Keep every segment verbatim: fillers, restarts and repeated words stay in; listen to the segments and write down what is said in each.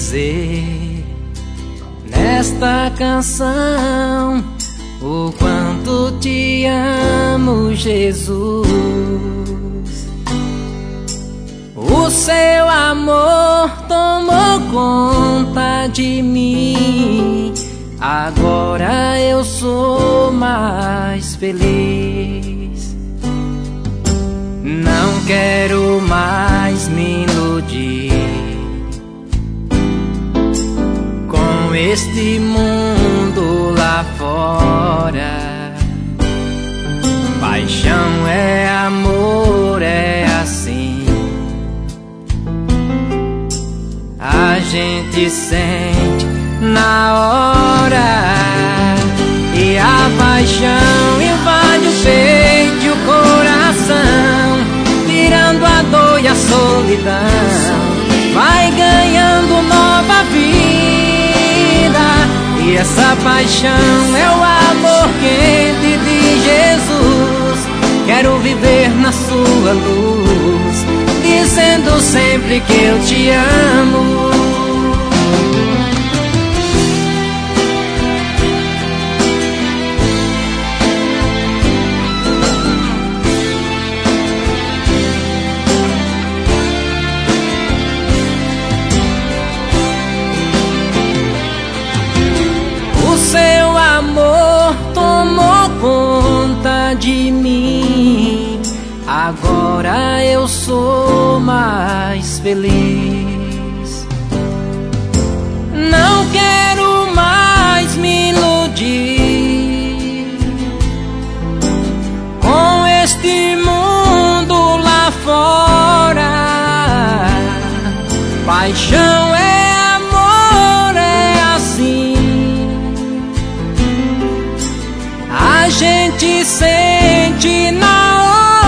dizer nesta canção o quanto te amo, Jesus. O seu amor tomou conta de mim. Agora eu sou mais feliz. Não quero mais me iludir com este mundo lá fora. Paixão é amor, é assim. A gente sente na hora, e a paixão invade o peito e o coração, tirando a dor e a solidão. Vai ganhando nova vida, e essa paixão é o amor quente de Jesus. Quero viver na sua luz, dizendo sempre que eu te amo. O seu amor tomou conta de mim. Agora eu sou mais feliz. Não quero mais me iludir com este mundo lá fora. Paixão é amor, é assim. A gente sente na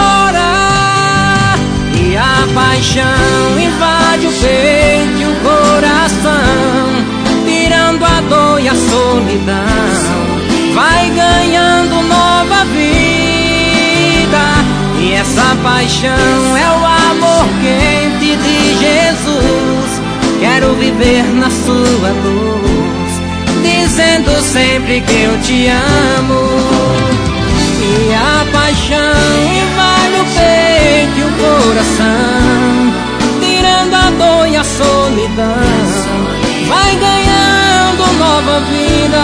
hora, e a paixão invade o peito e o coração, tirando a dor e a solidão. Vai ganhando nova vida, e essa paixão é o amor quente de Jesus. Quero viver na sua luz, dizendo sempre que eu te amo. E a paixão invade o peito e o coração, tirando a dor e a solidão. Vai ganhando nova vida,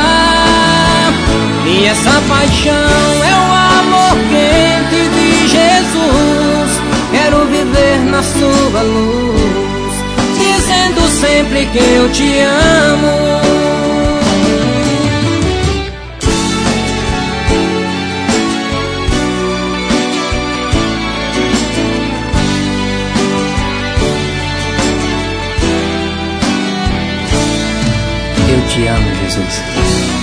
e essa paixão é o amor quente de Jesus. Quero viver na sua luz, dizendo sempre que eu te amo. Eu te amo, Jesus.